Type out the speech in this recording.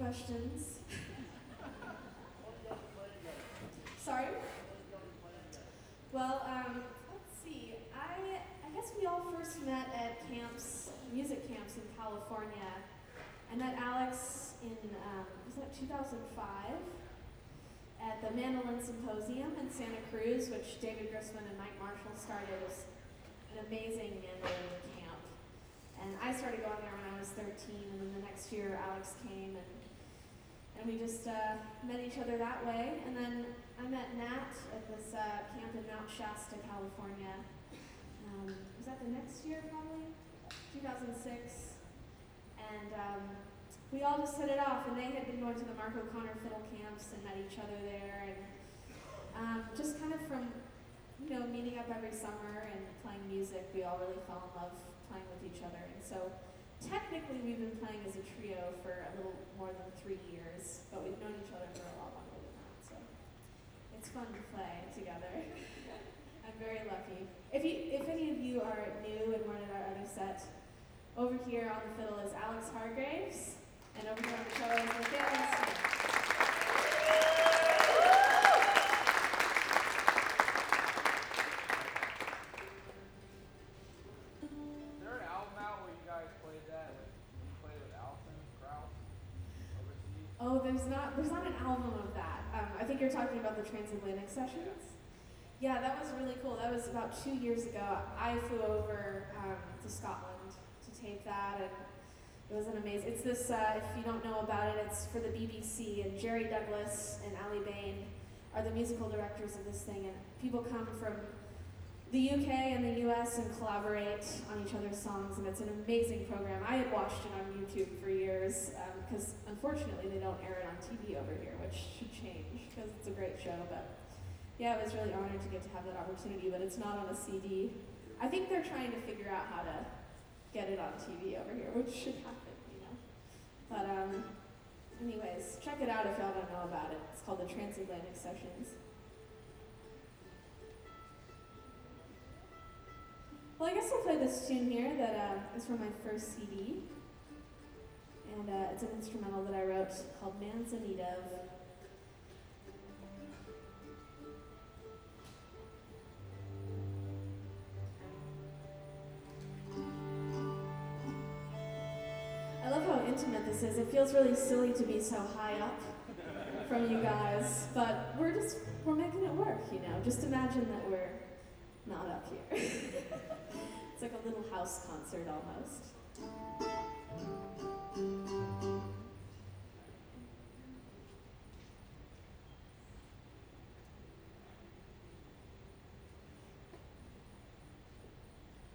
questions. Sorry? Well, let's see. I guess we all first met at camps, music camps in California. I met Alex in, was that 2005? At the Mandolin Symposium in Santa Cruz, which David Grisman and Mike Marshall started. It was an amazing mandolin camp. And I started going there when I was 13, and then the next year Alex came, and we just met each other that way. And then I met Nat at this camp in Mount Shasta, California. Was that the next year, probably? 2006. And we all just hit it off, and they had been going to the Mark O'Connor fiddle camps and met each other there, and just kind of from, meeting up every summer and playing music, we all really fell in love playing with each other. And so technically we've been playing as a trio for a little more than 3 years, but we've known each other for a lot longer than that, so it's fun to play together. I'm very lucky. If any of you are new and weren't at our other set, over here on the fiddle is Alex Hargraves, and over here on the cello is Michaela Smith. Is there an album out where you guys played that? Like, you played with Alison Krauss overseas? Oh, there's not an album of that. I think you're talking about the Transatlantic Sessions. Yeah, that was really cool. That was about 2 years ago. I flew over to Scotland to tape that, and it was an amazing. It's this. If you don't know about it, it's for the BBC, and Jerry Douglas and Ali Bain are the musical directors of this thing. And people come from the UK and the US and collaborate on each other's songs, and it's an amazing program. I had watched it on YouTube for years because unfortunately they don't air it on TV over here, which should change because it's a great show. But yeah, I was really honored to get to have that opportunity, but it's not on a CD. I think they're trying to figure out how to get it on TV over here, which should happen, But anyways, check it out if y'all don't know about it. It's called the Transatlantic Sessions. Well, I guess I'll play this tune here that is from my first CD. And it's an instrumental that I wrote called Man's in Need of. I love how intimate this is. It feels really silly to be so high up from you guys, but we're making it work, Just imagine that we're not up here. It's like a little house concert almost.